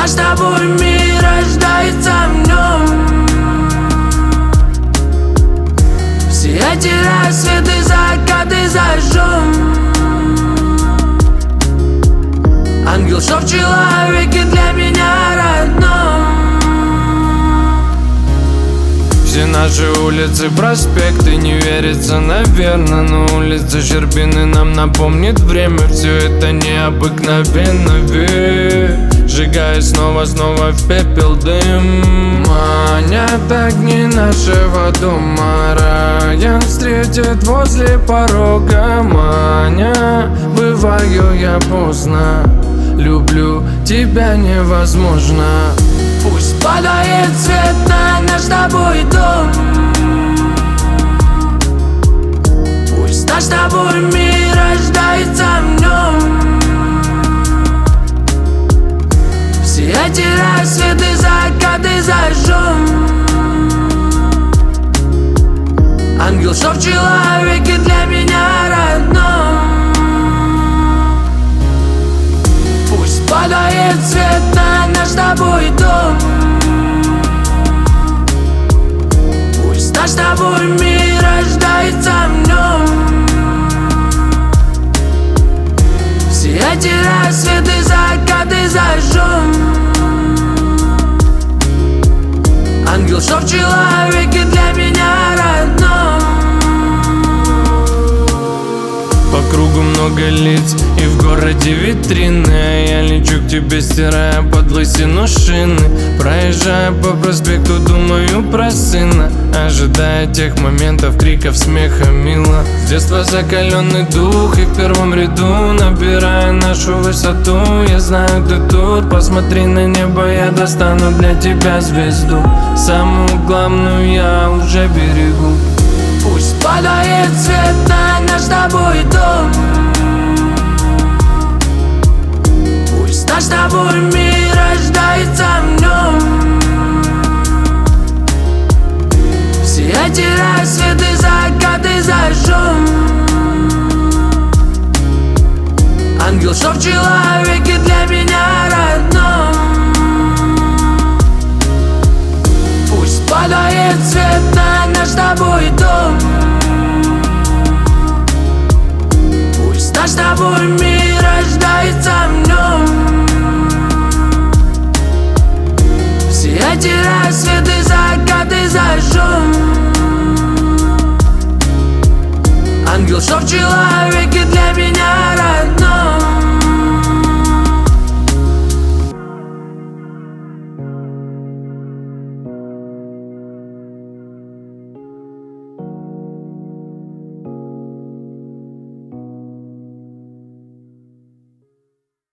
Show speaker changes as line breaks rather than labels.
наш с тобой мир рождается в нем. Все эти рассветы, закаты зажжем. Ангел, что в человеке для меня родном.
Все наши улицы, проспекты, не верится, наверно. Но улица Щербины нам напомнит время. Все это необыкновенно, ведь сжигая снова в пепел дым. Манят огни нашего дома, рая встретит возле порога. Маня, бываю я поздно, люблю тебя невозможно.
Пусть падает свет на наш с тобой дом. Пусть наш с тобой мир рождается в нем. Все эти рассветы, закаты зажжем. Ангел, что в человеке для меня родном. Пусть падает свет на наш с тобой дом. Пусть наш с тобой мир рождается в нем. Все эти рассветы, закаты зажжем. Ангел, что в человеке для меня родном.
По кругу много лиц и в городе витрины, а я лечу к тебе, стирая под лысину шины. Проезжая по проспекту, думаю про сына, ожидая тех моментов, криков, смеха, мило. С детства закаленный дух и в первом ряду, набирая нашу высоту. Я знаю, ты тут, посмотри на небо, я достану для тебя звезду. Самую главную я уже берегу.
Пусть падает свет на наш с тобой дом. Пусть наш с тобой мир рождается в нем. Все эти рассветы, закаты зажжем. Ангел, что в человеке для меня родном. Пусть падает свет на наш с тобой дом. Пусть наш с тобой мир рождается в нем. Все эти рассветы, закаты зажжем. Ангел, что в человеке для меня